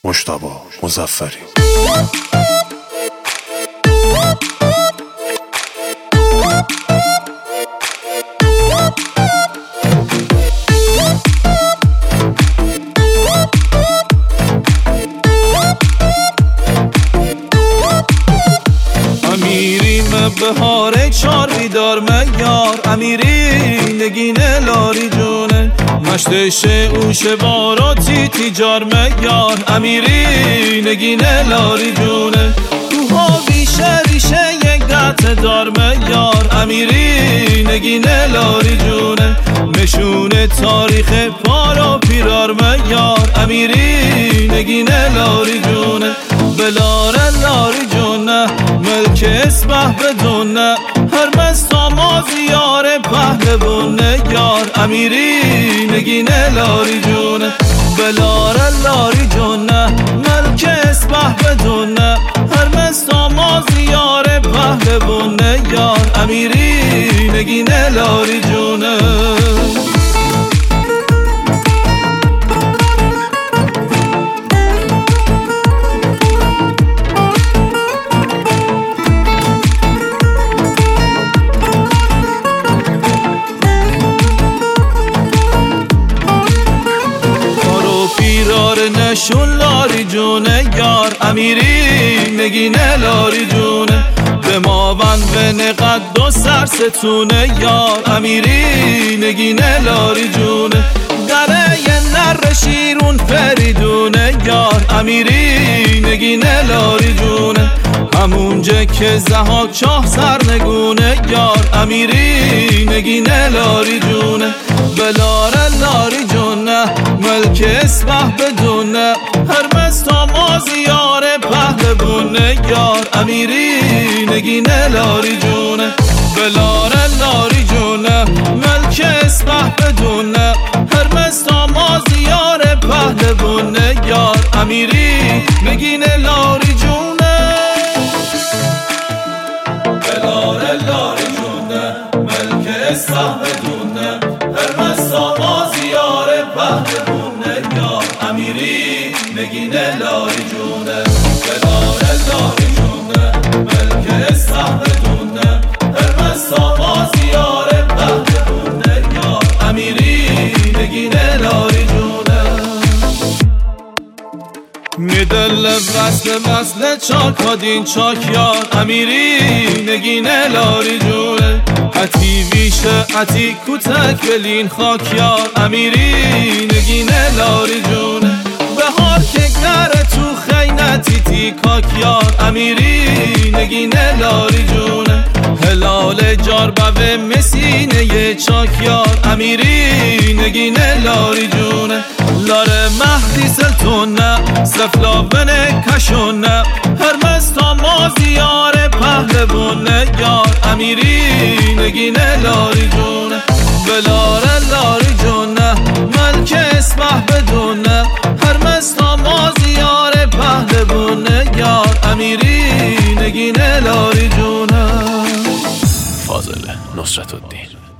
مجتبی مظفری. امیریم بهاره چار بیدار میار، امیری نگینه لاری جونه مشتش اوش باراتی تیجار میار، امیری نگینه لاری جونه کوها بیشه ریشه یک دت دار میار، امیری نگینه لاری جونه نشونه تاریخ پارا پیرار میار، امیری نگینه لاری جونه بلاره لاری جونه ملک اسبه بدونه هر مستاما زیاره پهلوونه یار، امیری نگینه لاری جونه بلاره لاری جونه ملک اسبه بدونه هر مستاما زیاره پهلوونه یار، امیری نگینه لاری جونه. نشون لاری جونه یار، امیری نگینه لاری جونه به ما بند به نقد و سرستونه یار، امیری نگینه لاری جونه دره نر شیرون فریدونه یار، امیری نگینه لاری جونه همونجا که زهاک چاه سرنگونه یار، امیری نگینه لاری جونه بلاره لاری جونه ملک اسبه بدونه هر مستاما زیاره پهلوونه یار، امیری نگینه لاری جونه بلاره لاری جونه ملک اسبه بدونه هر مستاما زیاره پهلوونه یار، امیری نگینه لاری جونه بلاره لاری جونه ملک اسبه بدونه هر مستاما زیاره پهلوونه یار، امیری نگینه لاری جونه بلاره لاری جونه ملک اسبه بدونه هر مستاما زیاره پهلوونه یار، امیری نگینه لاری جونه میدل وصل چاک آدین چاک یار، امیری نگینه لاری جونه عتی ویشه عتی کتک بلین خاک یار، امیری نگینه لاری جونه بهار که نره تو خینتی تی کاک یار، امیری نگینه لاری جونه هلال جار به مسینه ی چاک یار، امیری نگینه لاری جونه لاره مهدی سلطونه سفلاونه کشونه هر مستاما زیاره پهلوونه یار، امیری نگینه لاری جونه بلاره لاری جونه ملک اسبه بدونه هر مستاما زیاره پهلوونه یار، امیری نگینه لاری جونه. فاضل نصرت الدین.